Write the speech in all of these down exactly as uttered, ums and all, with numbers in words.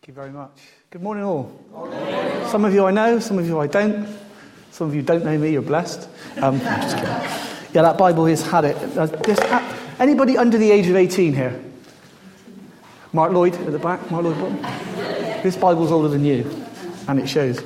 Thank you very much. Good morning all. Morning. Some of you I know, some of you I don't. Some of you don't know me, you're blessed. Um, I'm just kidding. Yeah, that Bible has had it. Uh, this, uh, anybody under the age of eighteen here? Mark Lloyd at the back. Mark Lloyd. This Bible's older than you, and it shows.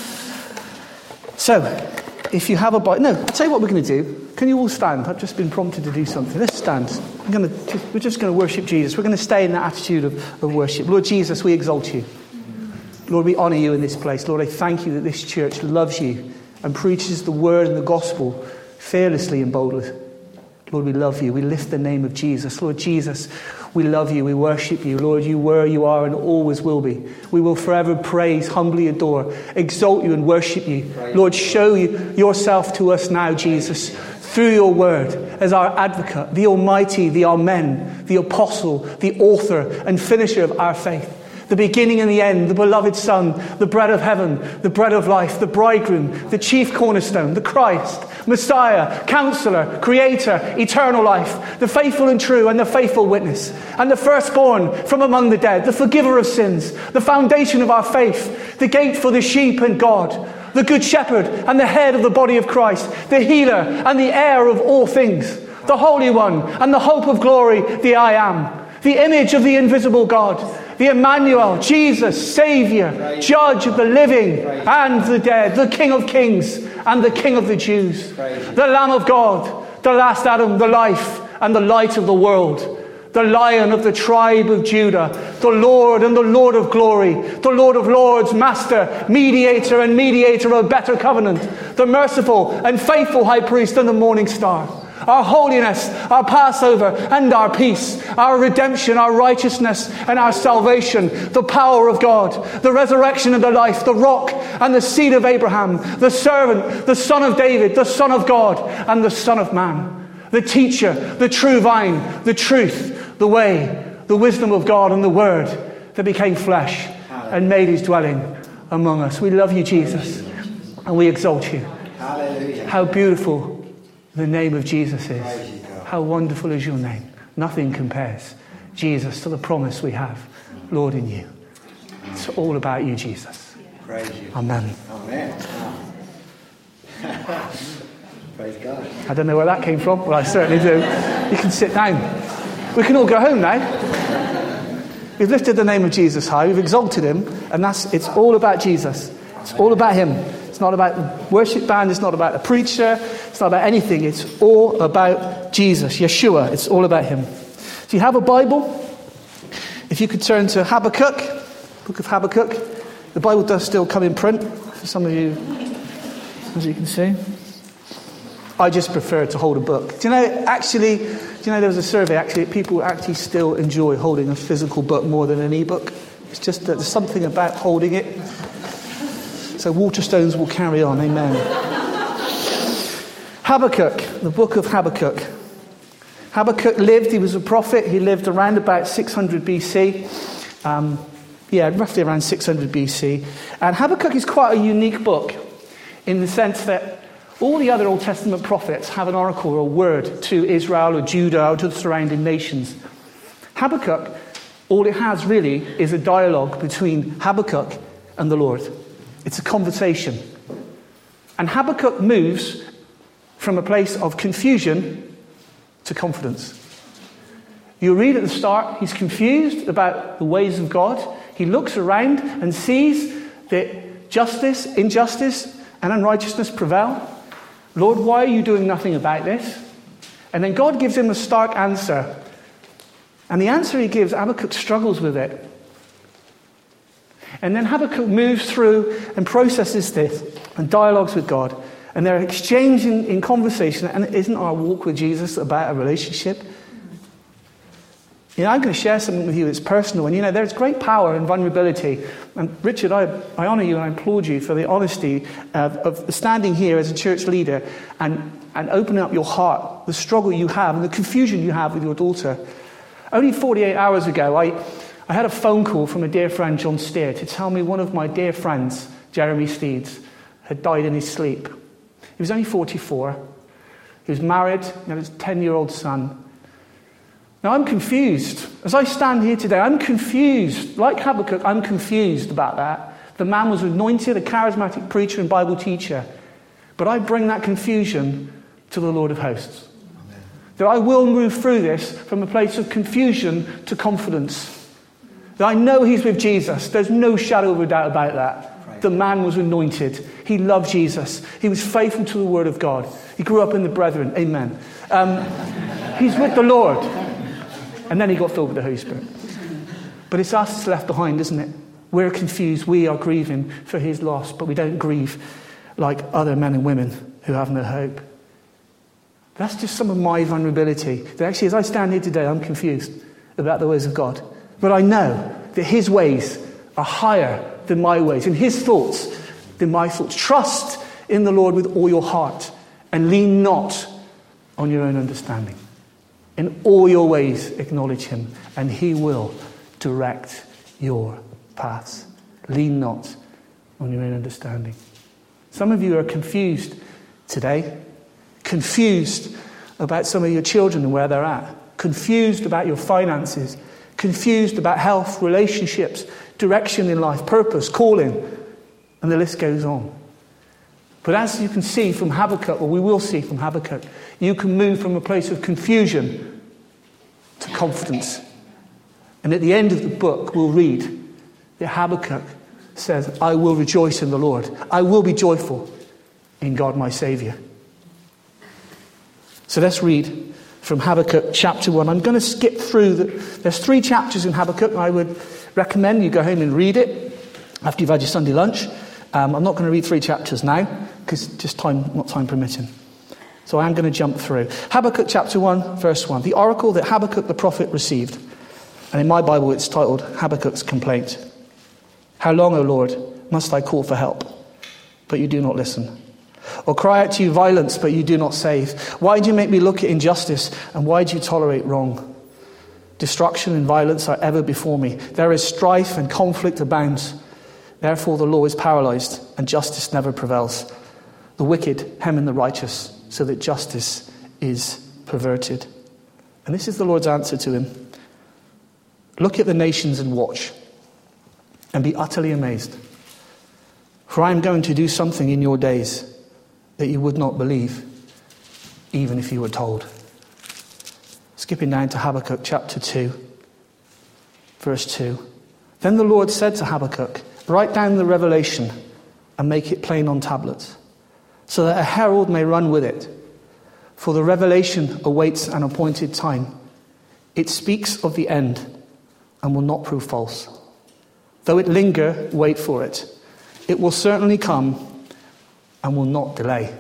So, if you have a Bible... No, I'll tell you what we're going to do. Can you all stand? I've just been prompted to do something. Let's stand. I'm going to, we're just going to worship Jesus. We're going to stay in that attitude of, of worship. Lord Jesus, we exalt you. Lord, we honour you in this place. Lord, I thank you that this church loves you and preaches the word and the gospel fearlessly and boldly. Lord, we love you. We lift the name of Jesus. Lord Jesus, we love you. We worship you. Lord, you were, you are, and always will be. We will forever praise, humbly adore, exalt you and worship you. Lord, show you yourself to us now, Jesus, through your word as our advocate, the Almighty, the Amen, the Apostle, the author and finisher of our faith. The beginning and the end, the beloved Son, the bread of heaven, the bread of life, the bridegroom, the chief cornerstone, the Christ, Messiah, Counselor, Creator, eternal life, the faithful and true and the faithful witness, and the firstborn from among the dead, the forgiver of sins, the foundation of our faith, the gate for the sheep and God, the good shepherd and the head of the body of Christ, the healer and the heir of all things, the Holy One and the hope of glory, the I am, the image of the invisible God, the Emmanuel, Jesus, Saviour, Praise Judge of the living Praise and the dead, the King of kings and the King of the Jews, Praise the Lamb of God, the last Adam, the life and the light of the world, the Lion of the tribe of Judah, the Lord and the Lord of glory, the Lord of lords, Master, Mediator and Mediator of a better covenant, the merciful and faithful High Priest and the Morning Star. Our holiness, our Passover and our peace, our redemption, our righteousness and our salvation, the power of God, the resurrection and the life, the rock and the seed of Abraham, the servant, the Son of David, the Son of God and the Son of Man, the teacher, the true vine, the truth, the way, the wisdom of God and the word that became flesh and made his dwelling among us. We love you, Jesus, and we exalt you. Hallelujah. How beautiful the name of Jesus is. How wonderful is your name. Nothing compares, Jesus, to the promise we have, Lord, in you. It's all about you, Jesus. Praise you. Amen. Amen. Praise God. I don't know where that came from. Well, I certainly do. You can sit down. We can all go home now. We've lifted the name of Jesus high. We've exalted him. And that's it's all about Jesus. It's all about him. It's not about the worship band. It's not about the preacher. It's not about anything. It's all about Jesus, Yeshua. It's all about him. Do you have a Bible? If you could turn to Habakkuk, book of Habakkuk. The Bible does still come in print for some of you, as you can see. I just prefer to hold a book. Do you know, actually, do you know there was a survey, actually, people actually still enjoy holding a physical book more than an e-book. It's just that there's something about holding it. So Waterstones will carry on, amen. Habakkuk, the book of Habakkuk. Habakkuk lived, he was a prophet, he lived around about six hundred B C. Um, yeah, roughly around six hundred B C. And Habakkuk is quite a unique book in the sense that all the other Old Testament prophets have an oracle or a word to Israel or Judah or to the surrounding nations. Habakkuk, all it has really is a dialogue between Habakkuk and the Lord. It's a conversation. And Habakkuk moves from a place of confusion to confidence. You read at the start, he's confused about the ways of God. He looks around and sees that justice, injustice, and unrighteousness prevail. Lord, why are you doing nothing about this? And then God gives him a stark answer. And the answer he gives, Habakkuk struggles with it. And then Habakkuk moves through and processes this and dialogues with God. And they're exchanging in conversation. And isn't our walk with Jesus about a relationship? You know, I'm going to share something with you that's personal. And, you know, there's great power in vulnerability. And, Richard, I, I honour you and I applaud you for the honesty of, of standing here as a church leader and, and opening up your heart, the struggle you have and the confusion you have with your daughter. Only forty-eight hours ago, I... I had a phone call from a dear friend, John Steer, to tell me one of my dear friends, Jeremy Steeds, had died in his sleep. He was only forty-four. He was married, he had a ten-year-old son. Now, I'm confused. As I stand here today, I'm confused. Like Habakkuk, I'm confused about that. The man was anointed, a charismatic preacher and Bible teacher. But I bring that confusion to the Lord of hosts. Amen. That I will move through this from a place of confusion to confidence. That I know he's with Jesus. There's no shadow of a doubt about that. Right. The man was anointed. He loved Jesus. He was faithful to the word of God. He grew up in the brethren. Amen. Um, he's with the Lord. And then he got filled with the Holy Spirit. But it's us that's left behind, isn't it? We're confused. We are grieving for his loss, but we don't grieve like other men and women who have no hope. That's just some of my vulnerability. That actually, as I stand here today, I'm confused about the ways of God. But I know that his ways are higher than my ways, and his thoughts than my thoughts. Trust in the Lord with all your heart, and lean not on your own understanding. In all your ways, acknowledge him, and he will direct your paths. Lean not on your own understanding. Some of you are confused today. Confused about some of your children and where they're at. Confused about your finances. Confused about health, relationships, direction in life, purpose, calling. And the list goes on. But as you can see from Habakkuk, or we will see from Habakkuk, you can move from a place of confusion to confidence. And at the end of the book, we'll read that Habakkuk says, I will rejoice in the Lord. I will be joyful in God my Saviour. So let's read from Habakkuk chapter one. I'm going to skip through. The, there's three chapters in Habakkuk. I would recommend you go home and read it after you've had your Sunday lunch. Um, I'm not going to read three chapters now because just time, not time permitting. So I am going to jump through. Habakkuk chapter one, verse one. The oracle that Habakkuk the prophet received. And in my Bible it's titled Habakkuk's Complaint. How long, O Lord, must I call for help, but you do not listen? Or cry out to you violence, but you do not save? Why do you make me look at injustice, and why do you tolerate wrong? Destruction and violence are ever before me. There is strife and conflict abounds. Therefore the law is paralyzed, and justice never prevails. The wicked hem in the righteous, so that justice is perverted. And this is the Lord's answer to him. Look at the nations and watch, and be utterly amazed. For I am going to do something in your days that you would not believe, even if you were told. Skipping down to Habakkuk chapter two, verse two. Then the Lord said to Habakkuk, write down the revelation and make it plain on tablets, so that a herald may run with it. For the revelation awaits an appointed time. It speaks of the end and will not prove false. Though it linger, wait for it. It will certainly come and will not delay.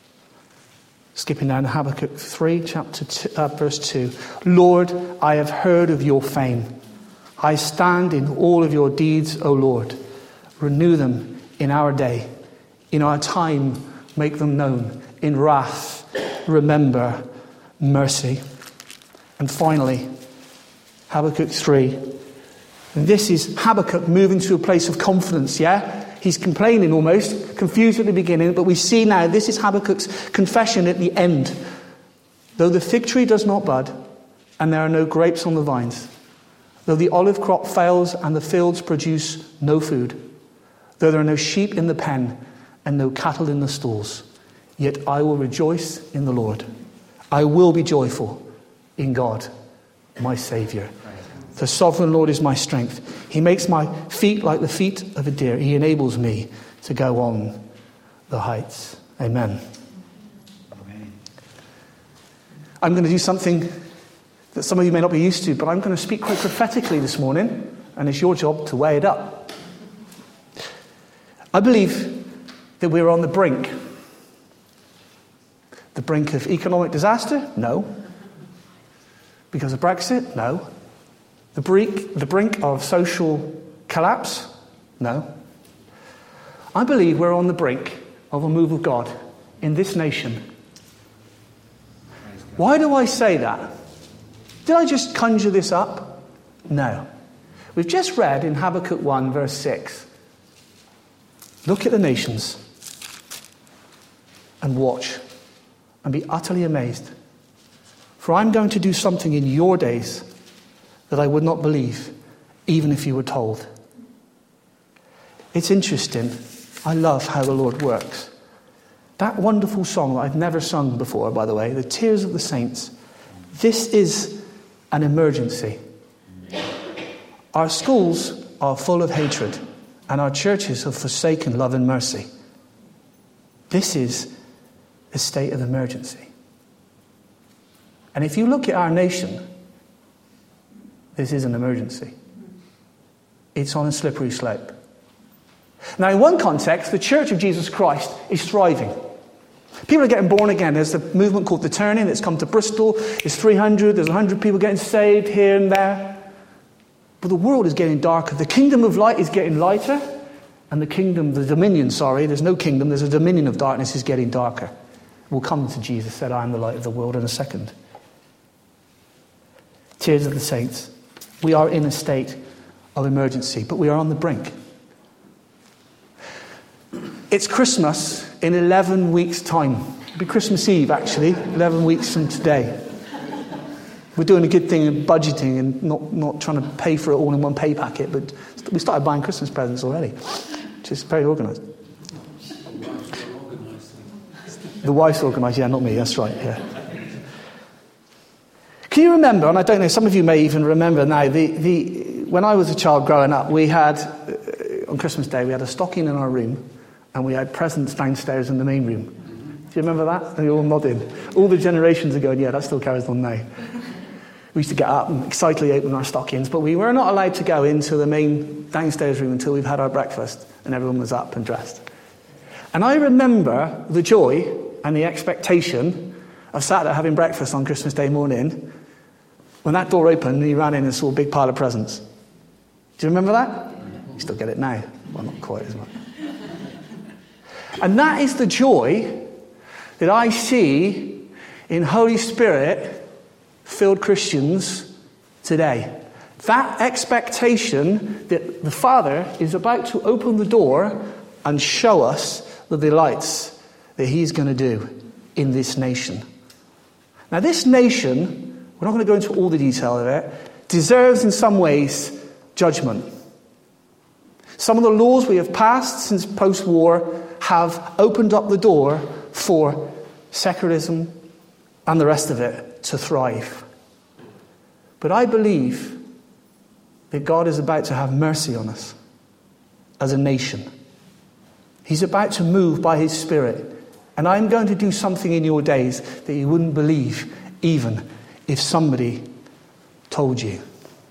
Skipping down to Habakkuk three, chapter two, uh, verse two. Lord, I have heard of your fame. I stand in all of your deeds, O Lord. Renew them in our day. In our time, make them known. In wrath, remember mercy. And finally, Habakkuk three. And this is Habakkuk moving to a place of confidence, yeah? He's complaining almost, confused at the beginning, but we see now this is Habakkuk's confession at the end. Though the fig tree does not bud, and there are no grapes on the vines, though the olive crop fails and the fields produce no food, though there are no sheep in the pen and no cattle in the stalls, yet I will rejoice in the Lord. I will be joyful in God, my Saviour. The sovereign Lord is my strength. He makes my feet like the feet of a deer. He enables me to go on the heights. Amen. Amen. I'm going to do something that some of you may not be used to, but I'm going to speak quite prophetically this morning, and it's your job to weigh it up. I believe that we're on the brink. The brink of economic disaster? No. Because of Brexit? No. The brink, the brink of social collapse? No. I believe we're on the brink of a move of God in this nation. Why do I say that? Did I just conjure this up? No. We've just read in Habakkuk one, verse six. Look at the nations and watch and be utterly amazed. For For I'm going to do something in your days that I would not believe, even if you were told. It's interesting. I love how the Lord works. That wonderful song that I've never sung before, by the way, The Tears of the Saints. This is an emergency. Our schools are full of hatred, and our churches have forsaken love and mercy. This is a state of emergency. And if you look at our nation, this is an emergency. It's on a slippery slope. Now, in one context, the Church of Jesus Christ is thriving. People are getting born again. There's a movement called The Turning that's come to Bristol. There's three hundred, there's one hundred people getting saved here and there. But the world is getting darker. The kingdom of light is getting lighter. And the kingdom, the dominion, sorry, there's no kingdom, there's a dominion of darkness is getting darker. We'll come to Jesus, said, I am the light of the world, in a second. Tears of the saints. We are in a state of emergency, but we are on the brink. It's Christmas in eleven weeks' time. It'll be Christmas Eve, actually, eleven weeks from today. We're doing a good thing in budgeting and not, not trying to pay for it all in one pay packet, but we started buying Christmas presents already, which is very organised. The wife's organised, yeah, not me, that's right, yeah. Can you remember, and I don't know, some of you may even remember now, the, the when I was a child growing up, we had, uh, on Christmas Day, we had a stocking in our room, and we had presents downstairs in the main room. Do you remember that? And you're all nodding. All the generations are going, yeah, that still carries on now. We used to get up and excitedly open our stockings, but we were not allowed to go into the main downstairs room until we've had our breakfast and everyone was up and dressed. And I remember the joy and the expectation of sat there having breakfast on Christmas Day morning when that door opened and he ran in and saw a big pile of presents. Do you remember that? You still get it now. Well, not quite as much. And that is the joy that I see in Holy Spirit filled Christians today. That expectation that the Father is about to open the door and show us the delights that he's going to do in this nation. Now, this nation, we're not going to go into all the detail of it, deserves in some ways judgment. Some of the laws we have passed since post-war have opened up the door for secularism and the rest of it to thrive. But I believe that God is about to have mercy on us as a nation. He's about to move by his Spirit. And I'm going to do something in your days that you wouldn't believe even if somebody told you.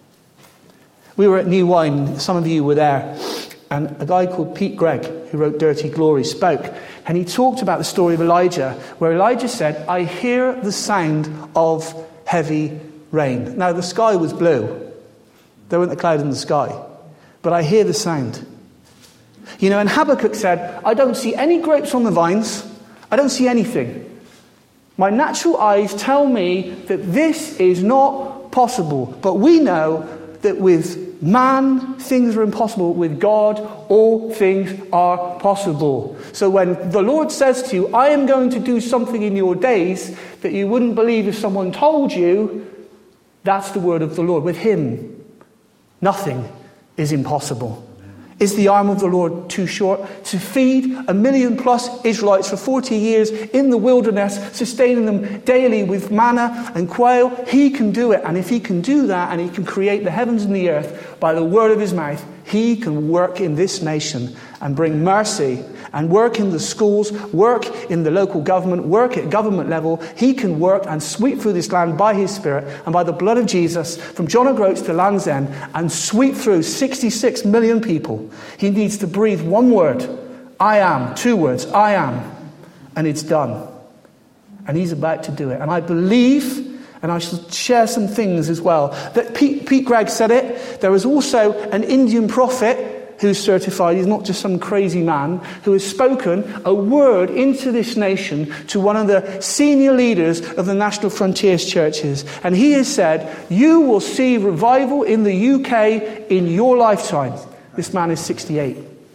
We were at New Wine, some of you were there, and a guy called Pete Greig, who wrote Dirty Glory, spoke. And he talked about the story of Elijah, where Elijah said, I hear the sound of heavy rain. Now, the sky was blue. There weren't a cloud in the sky. But I hear the sound. You know, and Habakkuk said, I don't see any grapes on the vines. I don't see anything. My natural eyes tell me that this is not possible. But we know that with man, things are impossible. With God, all things are possible. So when the Lord says to you, I am going to do something in your days that you wouldn't believe if someone told you, that's the word of the Lord. With him, nothing is impossible. Is the arm of the Lord too short? To feed a million plus Israelites for forty years in the wilderness, sustaining them daily with manna and quail, he can do it. And if he can do that, and he can create the heavens and the earth by the word of his mouth, he can work in this nation and bring mercy and work in the schools, work in the local government, work at government level. He can work and sweep through this land by his Spirit and by the blood of Jesus from John O'Groats to Land's End and sweep through sixty-six million people. He needs to breathe one word, I am, two words, I am, and it's done. And he's about to do it. And I believe, and I shall share some things as well, that Pete, Pete Greig said it. There was also an Indian prophet who's certified, he's not just some crazy man, who has spoken a word into this nation to one of the senior leaders of the National Frontiers churches. And he has said, you will see revival in the U K in your lifetime. This man is sixty-eight.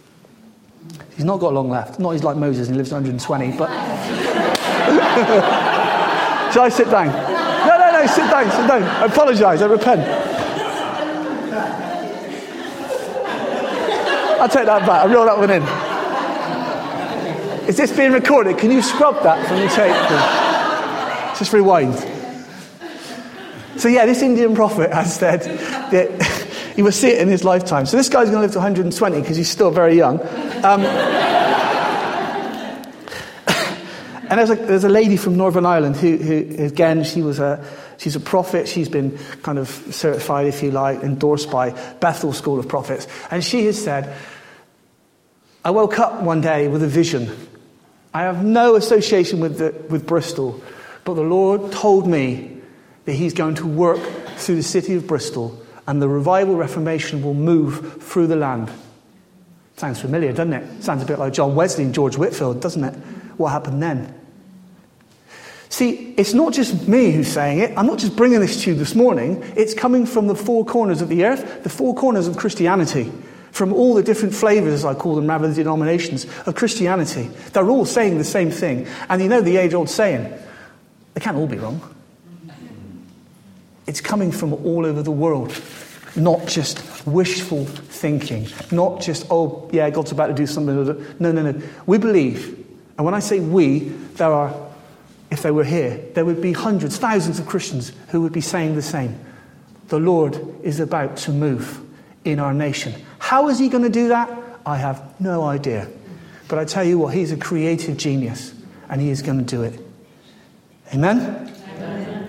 He's not got long left. Not he's like Moses and he lives one hundred twenty, but... Shall I sit down? No, no, no, no, sit down, sit down. I apologise, I repent. I'll take that back, I'll reel that one in. Is this being recorded? Can you scrub that from the tape? Just rewind. So yeah, this Indian prophet has said that he will see it in his lifetime. So this guy's going to live to one hundred twenty because he's still very young. Um, and there's a, there's a lady from Northern Ireland who, who again, she was a she's a prophet. She's been kind of certified, if you like, endorsed by Bethel School of Prophets. And she has said, I woke up one day with a vision. I have no association with the, with Bristol, but the Lord told me that he's going to work through the city of Bristol and the revival reformation will move through the land. Sounds familiar, doesn't it? Sounds a bit like John Wesley and George Whitefield, doesn't it? What happened then? See, it's not just me who's saying it. I'm not just bringing this to you this morning. It's coming from the four corners of the earth, the four corners of Christianity. From all the different flavours, as I call them, rather than denominations, of Christianity. They're all saying the same thing. And you know the age-old saying, they can't all be wrong. It's coming from all over the world. Not just wishful thinking. Not just, oh, yeah, God's about to do something. No, no, no. We believe. And when I say we, there are, if they were here, there would be hundreds, thousands of Christians who would be saying the same. The Lord is about to move in our nation. How is he going to do that? I have no idea. But I tell you what, he's a creative genius, and he is going to do it. Amen? Amen.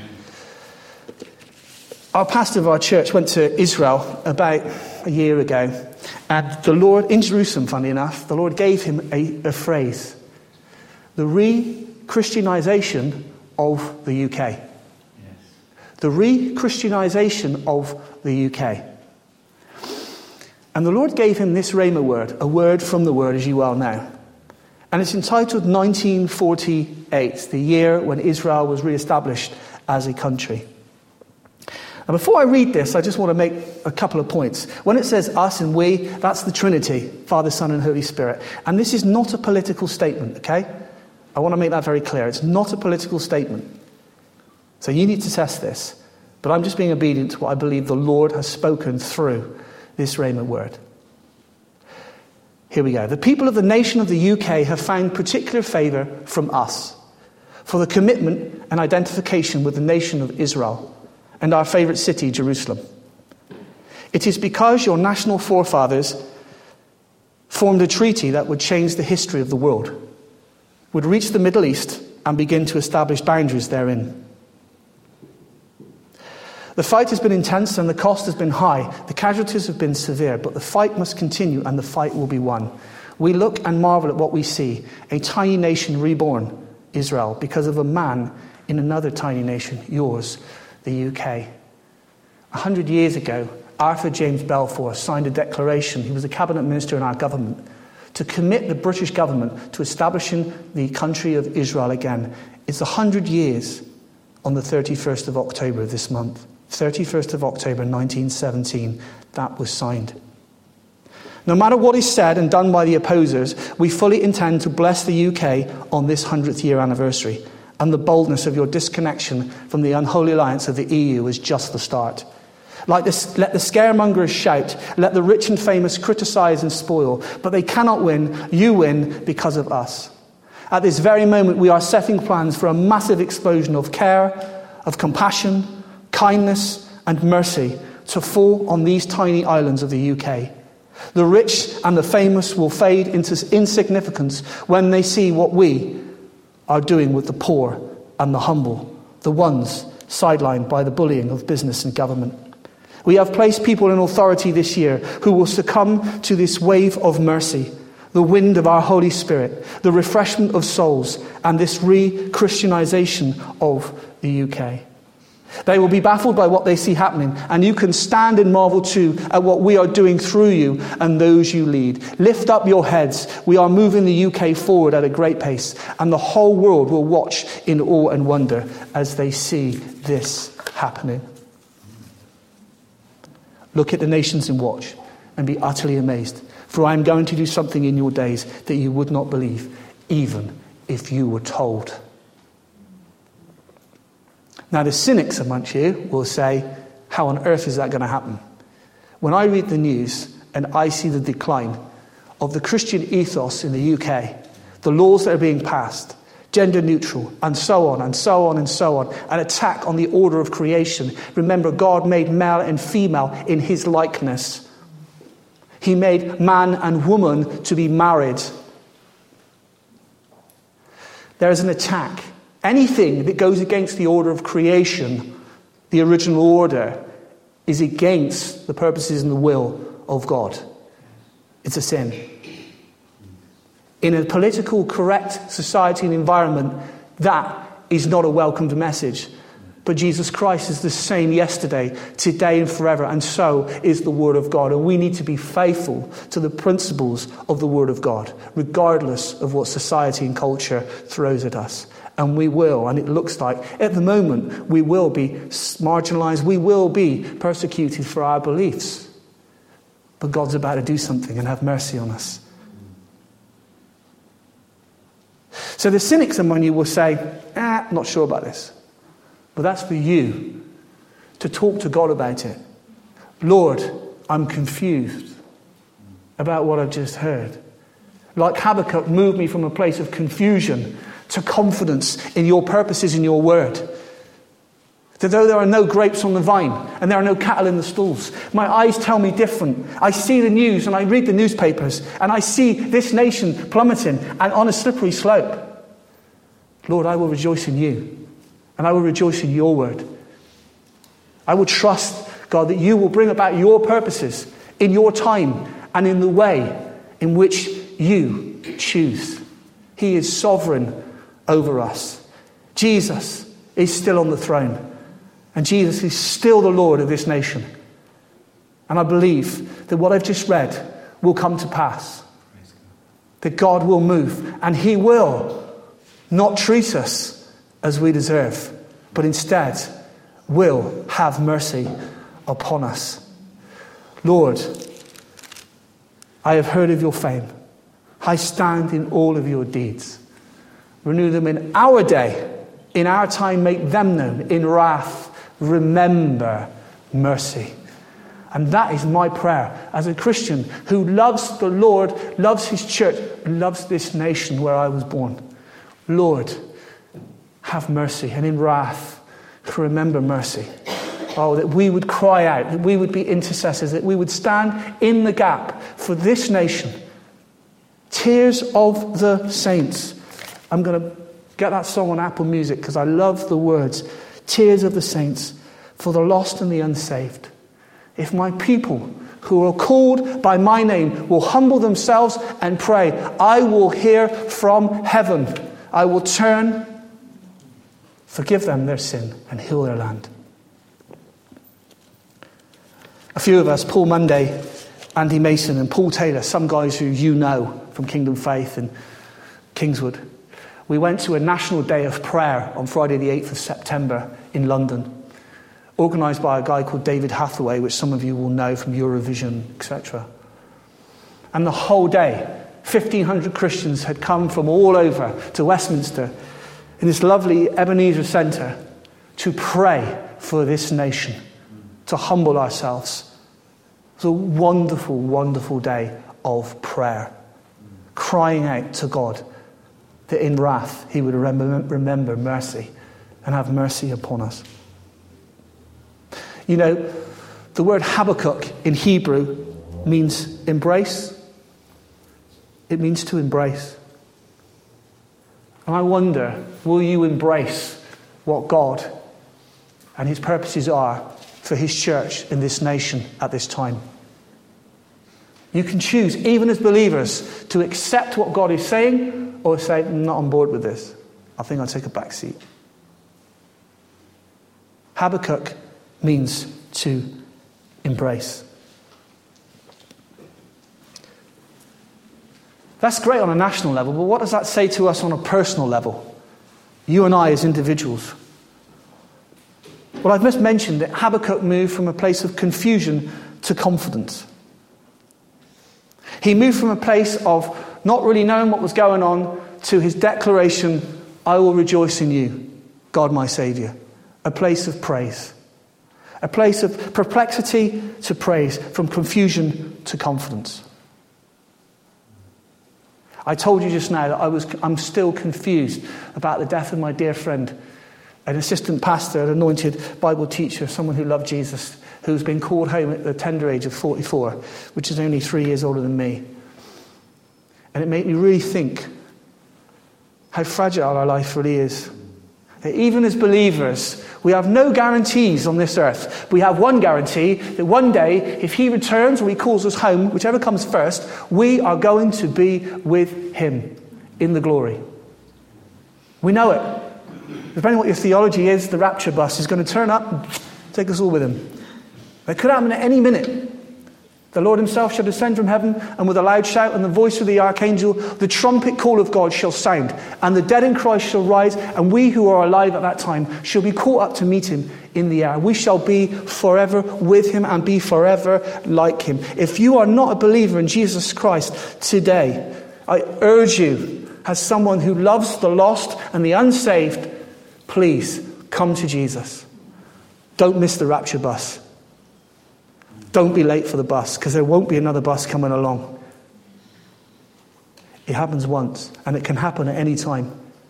Our pastor of our church went to Israel about a year ago, and the Lord, in Jerusalem, funny enough, the Lord gave him a, a phrase. The re-Christianization of the U K. Yes. The re-Christianization of the U K. And the Lord gave him this Rhema word, a word from the word, as you well know. And it's entitled nineteen forty-eight, the year when Israel was re-established as a country. And before I read this, I just want to make a couple of points. When it says us and we, that's the Trinity, Father, Son, and Holy Spirit. And this is not a political statement, okay? I want to make that very clear. It's not a political statement. So you need to test this. But I'm just being obedient to what I believe the Lord has spoken through this Rhema word. Here we go. The people of the nation of the U K have found particular favour from us for the commitment and identification with the nation of Israel and our favourite city, Jerusalem. It is because your national forefathers formed a treaty that would change the history of the world, would reach the Middle East and begin to establish boundaries therein. The fight has been intense and the cost has been high. The casualties have been severe, but the fight must continue and the fight will be won. We look and marvel at what we see, a tiny nation reborn, Israel, because of a man in another tiny nation, yours, the U K. A hundred years ago, Arthur James Balfour signed a declaration, he was a cabinet minister in our government, to commit the British government to establishing the country of Israel again. It's a hundred years on the thirty-first of October of this month. thirty-first of October nineteen seventeen, that was signed. No matter what is said and done by the opposers, we fully intend to bless the U K on this hundredth year anniversary. And the boldness of your disconnection from the unholy alliance of the E U is just the start. Like this, let the scaremongers shout, let the rich and famous criticise and spoil, but they cannot win. You win because of us. At this very moment, we are setting plans for a massive explosion of care, of compassion, kindness and mercy to fall on these tiny islands of the U K. The rich and the famous will fade into insignificance when they see what we are doing with the poor and the humble, the ones sidelined by the bullying of business and government. We have placed people in authority this year who will succumb to this wave of mercy, the wind of our Holy Spirit, the refreshment of souls, and this re-Christianization of the U K. They will be baffled by what they see happening, and you can stand and marvel too at what we are doing through you and those you lead. Lift up your heads. We are moving the U K forward at a great pace, and the whole world will watch in awe and wonder as they see this happening. Look at the nations and watch and be utterly amazed, for I am going to do something in your days that you would not believe, even if you were told. Now, the cynics amongst you will say, how on earth is that going to happen? When I read the news and I see the decline of the Christian ethos in the U K, the laws that are being passed, gender neutral, and so on, and so on, and so on, an attack on the order of creation. Remember, God made male and female in his likeness. He made man and woman to be married. There is an attack. Anything that goes against the order of creation, the original order, is against the purposes and the will of God. It's a sin. In a political correct society and environment, that is not a welcomed message. But Jesus Christ is the same yesterday, today and forever, and so is the Word of God. And we need to be faithful to the principles of the Word of God, regardless of what society and culture throws at us. And we will, and it looks like, at the moment, we will be marginalized, we will be persecuted for our beliefs. But God's about to do something and have mercy on us. So the cynics among you will say, ah, not sure about this. But that's for you to talk to God about it. Lord, I'm confused about what I've just heard. Like Habakkuk, move me from a place of confusion to confidence in your purposes and your word. That though there are no grapes on the vine and there are no cattle in the stalls, my eyes tell me different. I see the news and I read the newspapers and I see this nation plummeting and on a slippery slope. Lord, I will rejoice in you. And I will rejoice in your word. I will trust, God, that you will bring about your purposes in your time and in the way in which you choose. He is sovereign over us. Jesus is still on the throne. And Jesus is still the Lord of this nation. And I believe that what I've just read will come to pass. That God will move. And he will not treat us as we deserve, but instead will have mercy upon us. Lord, I have heard of your fame. I stand in all of your deeds. Renew them in our day, in our time, make them known. In wrath, remember mercy. And that is my prayer as a Christian who loves the Lord, loves his church, loves this nation where I was born. Lord, have mercy, and in wrath, remember mercy. Oh, that we would cry out, that we would be intercessors, that we would stand in the gap for this nation. Tears of the saints. I'm going to get that song on Apple Music because I love the words. Tears of the saints for the lost and the unsaved. If my people who are called by my name will humble themselves and pray, I will hear from heaven. I will turn, forgive them their sin, and heal their land. A few of us, Paul Monday, Andy Mason and Paul Taylor, some guys who you know from Kingdom Faith and Kingswood, we went to a national day of prayer on Friday the eighth of September in London, organised by a guy called David Hathaway, which some of you will know from Eurovision, et cetera. And the whole day, fifteen hundred Christians had come from all over to Westminster in this lovely Ebenezer Centre to pray for this nation, to humble ourselves. It was a wonderful, wonderful day of prayer, crying out to God that in wrath he would remember, remember mercy and have mercy upon us. You know, the word Habakkuk in Hebrew means embrace. It means to embrace. And I wonder, will you embrace what God and his purposes are for his church in this nation at this time? You can choose, even as believers, to accept what God is saying or say, I'm not on board with this. I think I'll take a back seat. Habakkuk means to embrace. That's great on a national level, but what does that say to us on a personal level? You and I as individuals. Well, I've just mentioned that Habakkuk moved from a place of confusion to confidence. He moved from a place of not really knowing what was going on to his declaration, I will rejoice in you, God my Saviour. a place of praise. A place of perplexity to praise, from confusion to confidence. I told you just now that I was, I'm still confused about the death of my dear friend, an assistant pastor, an anointed Bible teacher, someone who loved Jesus, who's been called home at the tender age of forty-four, which is only three years older than me. And it made me really think how fragile our life really is. That even as believers, we have no guarantees on this earth. We have one guarantee, that one day, if he returns or he calls us home, whichever comes first, we are going to be with him in the glory. We know it. Depending on what your theology is, the rapture bus is going to turn up and take us all with him. It could happen at any minute. The Lord himself shall descend from heaven, and with a loud shout and the voice of the archangel, the trumpet call of God shall sound, and the dead in Christ shall rise, and we who are alive at that time shall be caught up to meet him in the air. We shall be forever with him and be forever like him. If you are not a believer in Jesus Christ today, I urge you, as someone who loves the lost and the unsaved, please come to Jesus. Don't miss the rapture bus. Don't be late for the bus, because there won't be another bus coming along. It happens once, and it can happen at any time.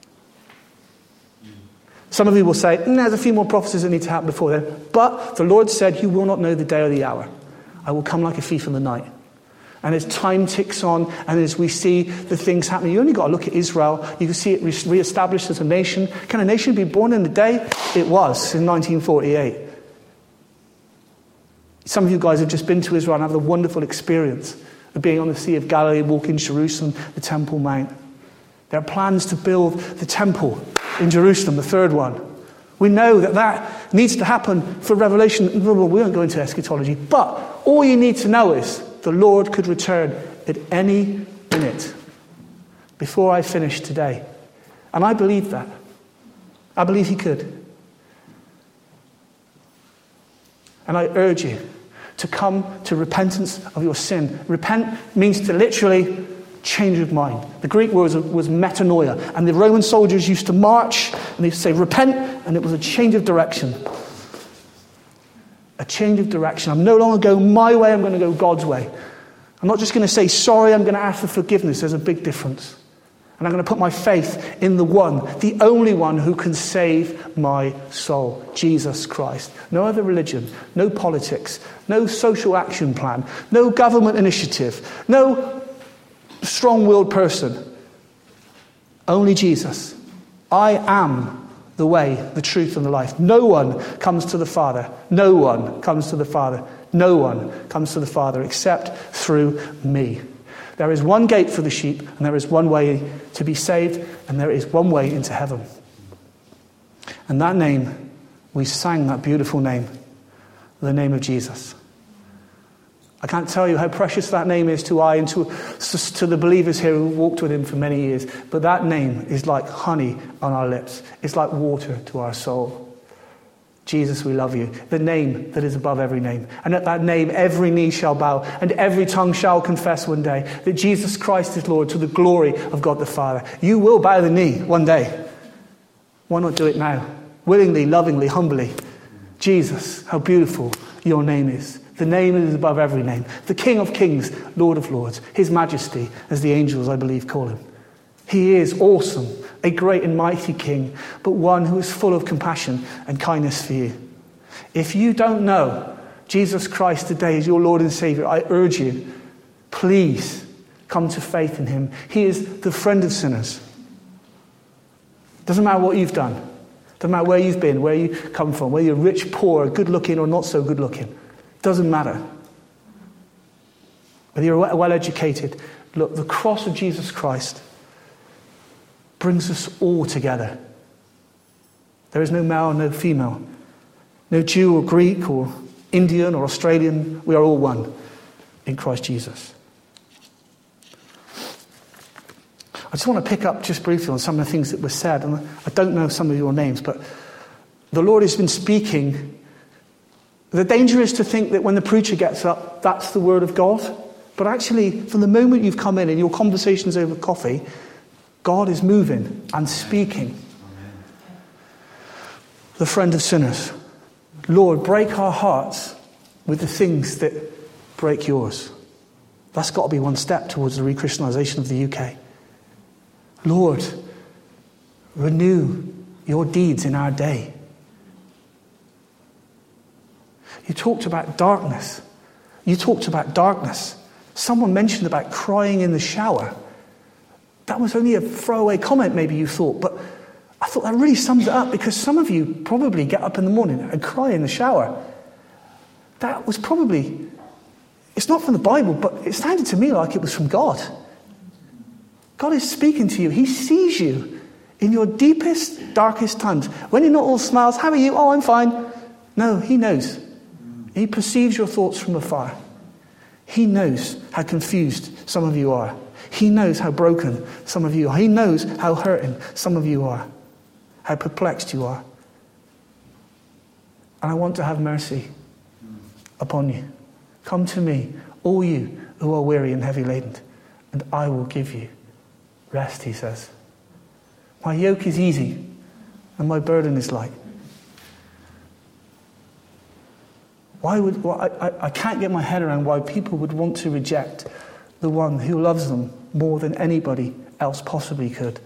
Some of you will say, mm, there's a few more prophecies that need to happen before then. But the Lord said, you will not know the day or the hour. I will come like a thief in the night. And as time ticks on, and as we see the things happening, you only got to look at Israel. You can see it re- re-established as a nation. Can a nation be born in the day? It was in nineteen forty-eight. Some of you guys have just been to Israel and had a wonderful experience of being on the Sea of Galilee, walking Jerusalem, the Temple Mount. There are plans to build the temple in Jerusalem, the third one. We know that that needs to happen for Revelation. We won't go into eschatology, but all you need to know is the Lord could return at any minute before I finish today. And I believe that. I believe he could. And I urge you to come to repentance of your sin. Repent means to literally change of mind. The Greek word was, was metanoia. And the Roman soldiers used to march and they'd say, repent, and it was a change of direction. A change of direction. I'm no longer going my way, I'm going to go God's way. I'm not just going to say sorry, I'm going to ask for forgiveness. There's a big difference. And I'm going to put my faith in the one, the only one who can save my soul, Jesus Christ. No other religion, no politics, no social action plan, no government initiative, no strong-willed person. Only Jesus. I am the way, the truth, and the life. No one comes to the Father. No one comes to the Father. No one comes to the Father except through me. There is one gate for the sheep, and there is one way to be saved, and there is one way into heaven. And that name, we sang that beautiful name, the name of Jesus. I can't tell you how precious that name is to I and to, to the believers here who walked with him for many years. But that name is like honey on our lips. It's like water to our soul. Jesus, we love you. The name that is above every name. And at that name, every knee shall bow and every tongue shall confess one day that Jesus Christ is Lord, to the glory of God the Father. You will bow the knee one day. Why not do it now? Willingly, lovingly, humbly. Jesus, how beautiful your name is. The name that is above every name. The King of kings, Lord of lords. His majesty, as the angels, I believe, call him. He is awesome, a great and mighty king, but one who is full of compassion and kindness for you. If you don't know Jesus Christ today as your Lord and Savior, I urge you, please come to faith in him. He is the friend of sinners. Doesn't matter what you've done. Doesn't matter where you've been, where you come from, whether you're rich, poor, good looking or not so good looking. Doesn't matter. Whether you're well educated. Look, the cross of Jesus Christ brings us all together. There is no male, no female, no Jew or Greek or Indian or Australian. We are all one in Christ Jesus. I just want to pick up just briefly on some of the things that were said. And I don't know some of your names, but the Lord has been speaking. The danger is to think that when the preacher gets up, that's the word of God. But actually, from the moment you've come in and your conversations over coffee, God is moving and speaking. the friend of sinners. Lord, break our hearts with the things that break yours. That's got to be one step towards the re-Christianization of the U K. Lord, renew your deeds in our day. You talked about darkness. You talked about darkness. Someone mentioned about crying in the shower. That was only a throwaway comment, maybe you thought, but I thought that really sums it up, because some of you probably get up in the morning and cry in the shower. That was probably, it's not from the Bible, but it sounded to me like it was from God. God is speaking to you. He sees you in your deepest, darkest times. When you're not all smiles, how are you? Oh, I'm fine. No, he knows. He perceives your thoughts from afar. He knows how confused some of you are. He knows how broken some of you are. He knows how hurting some of you are. How perplexed you are. And I want to have mercy upon you. Come to me, all you who are weary and heavy laden, and I will give you rest, he says. My yoke is easy and my burden is light. Why would well, I, I, I can't get my head around why people would want to reject the one who loves them more than anybody else possibly could.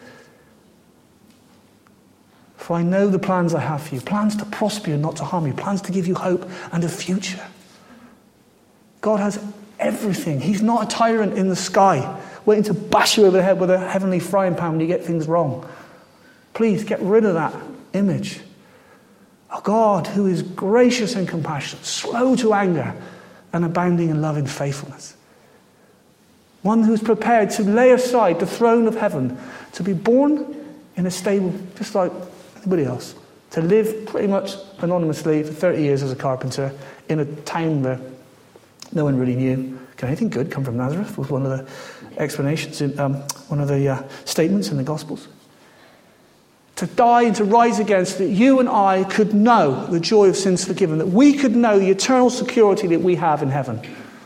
For I know the plans I have for you, plans to prosper you and not to harm you, plans to give you hope and a future. God has everything. He's not a tyrant in the sky, waiting to bash you over the head with a heavenly frying pan when you get things wrong. Please get rid of that image. A God who is gracious and compassionate, slow to anger, and abounding in love and faithfulness. One who is prepared to lay aside the throne of heaven, to be born in a stable just like anybody else, to live pretty much anonymously for thirty years as a carpenter in a town where no one really knew. Can anything good come from Nazareth? Was one of the explanations, in um, one of the uh, statements in the Gospels. To die and to rise again so that you and I could know the joy of sins forgiven, that we could know the eternal security that we have in heaven.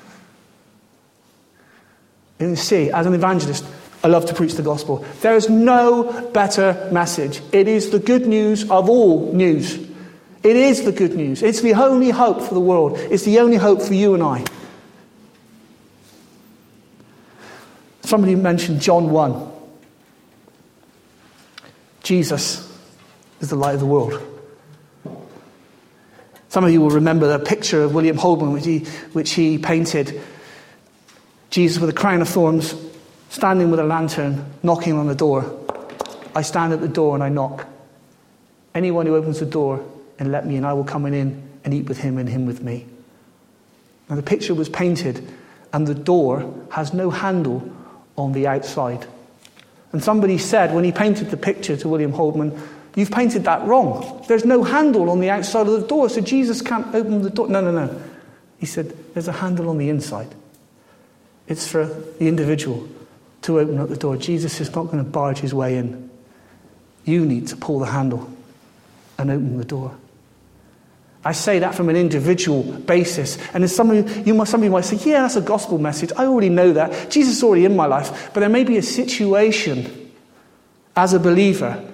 You see, as an evangelist, I love to preach the gospel. There is no better message. It is the good news of all news. It is the good news. It's the only hope for the world. It's the only hope for you and I. Somebody mentioned John one. Jesus is the light of the world. Some of you will remember the picture of William Holman which he, which he painted. Jesus with a crown of thorns, standing with a lantern, knocking on the door. I stand at the door and I knock. Anyone who opens the door and let me in, I will come in and eat with him and him with me. Now the picture was painted and the door has no handle on the outside. And somebody said when he painted the picture to William Holman, you've painted that wrong. There's no handle on the outside of the door, so Jesus can't open the door. No, no, no. He said, there's a handle on the inside. It's for the individual to open up the door. Jesus is not going to barge his way in. You need to pull the handle and open the door. I say that from an individual basis. And as some of you, you might, some of you might say, yeah, that's a gospel message. I already know that. Jesus is already in my life. But there may be a situation as a believer,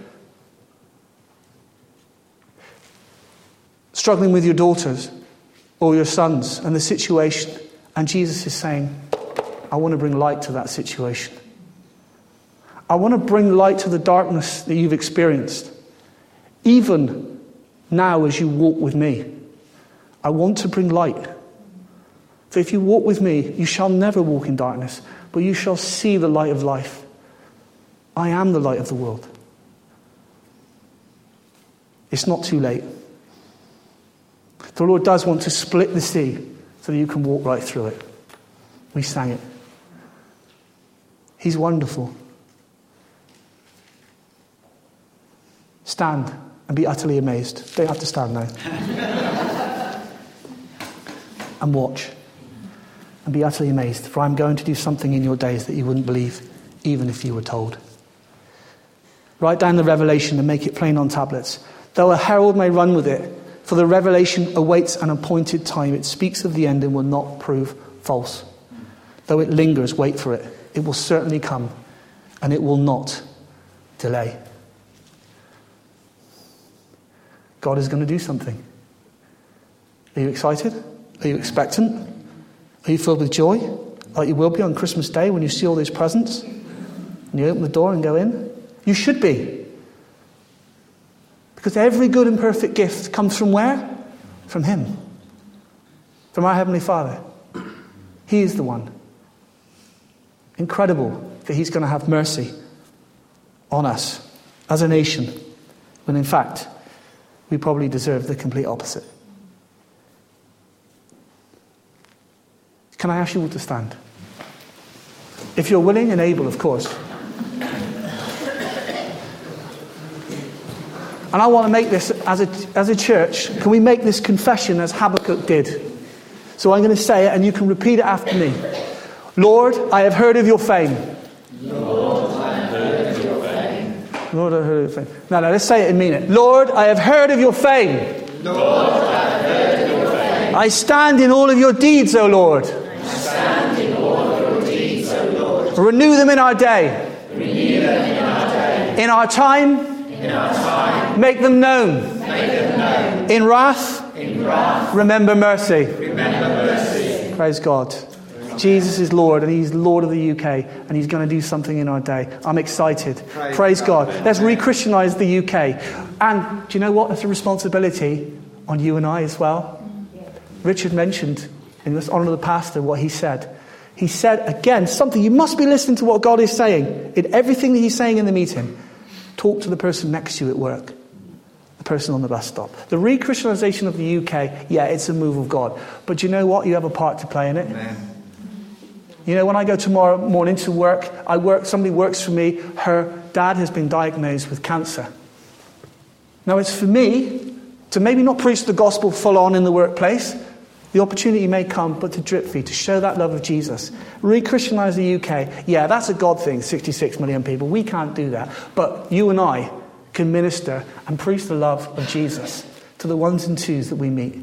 struggling with your daughters or your sons and the situation. And Jesus is saying, I want to bring light to that situation. I want to bring light to the darkness that you've experienced. Even now as you walk with me, I want to bring light. For if you walk with me, you shall never walk in darkness, but you shall see the light of life. I am the light of the world. It's not too late. The Lord does want to split the sea so that you can walk right through it. We sang it. He's wonderful. Stand and be utterly amazed. Don't have to stand now. And watch. And be utterly amazed. For I'm going to do something in your days that you wouldn't believe, even if you were told. Write down the revelation and make it plain on tablets. Though a herald may run with it, for the revelation awaits an appointed time. It speaks of the end and will not prove false. Though it lingers, wait for it. It will certainly come, and it will not delay. God is going to do something. Are you excited? Are you expectant? Are you filled with joy? Like you will be on Christmas Day when you see all those presents and you open the door and go in? You should be. Because every good and perfect gift comes from where? From him. From our Heavenly Father. He is the one. Incredible that he's going to have mercy on us as a nation, when in fact we probably deserve the complete opposite. Can I ask you all to stand? If you're willing and able, of course. And I want to make this, as a, as a church, can we make this confession as Habakkuk did? So I'm going to say it and you can repeat it after me. Lord, I have heard of your fame. Lord, I have heard of your fame. Lord, I have heard of your fame. No, no, let's say it and mean it. Lord, I have heard of your fame. Lord, I have heard of your fame. I stand in all of your deeds, O Lord. I stand in all of your deeds, O Lord. Renew them in our day. Renew them in our day. In our time. In our time. Make them known. Make them known. In wrath. In wrath. Remember mercy. Remember mercy. Praise God. Jesus is Lord, and he's Lord of the U K, and he's going to do something in our day. I'm excited. Praise, Praise God. God. Let's re-Christianize the U K. And do you know what? That's a responsibility on you and I as well. Richard mentioned in this Honour the Pastor what he said. He said, again, something, you must be listening to what God is saying in everything that he's saying in the meeting. Talk to the person next to you at work. The person on the bus stop. The re-Christianization of the U K, yeah, it's a move of God. But you know what? You have a part to play in it. Amen. You know, when I go tomorrow morning to work, I work, somebody works for me, her dad has been diagnosed with cancer. Now it's for me to maybe not preach the gospel full on in the workplace. The opportunity may come, but to drip feed, to show that love of Jesus. Re-Christianize the U K. Yeah, that's a God thing, sixty-six million people. We can't do that. But you and I can minister and preach the love of Jesus to the ones and twos that we meet.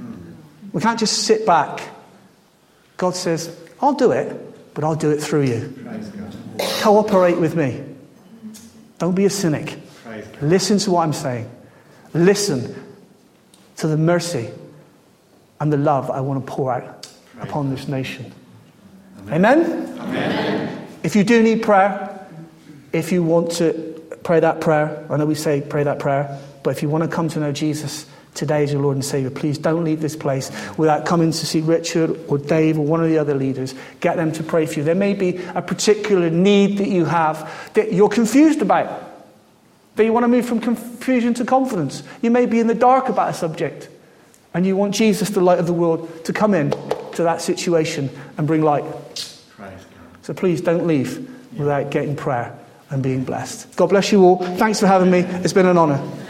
We can't just sit back. God says, I'll do it, but I'll do it through you. Cooperate with me. Don't be a cynic. Listen to what I'm saying. Listen to the mercy and the love I want to pour out upon this nation. Amen? Amen. If you do need prayer, if you want to pray that prayer, I know we say pray that prayer, but if you want to come to know Jesus today as your Lord and Savior, please don't leave this place without coming to see Richard or Dave or one of the other leaders. Get them to pray for you. There may be a particular need that you have that you're confused about, that you want to move from confusion to confidence. You may be in the dark about a subject and you want Jesus, the light of the world, to come in to that situation and bring light. So please don't leave without getting prayer and being blessed. God bless you all. Thanks for having me. It's been an honour.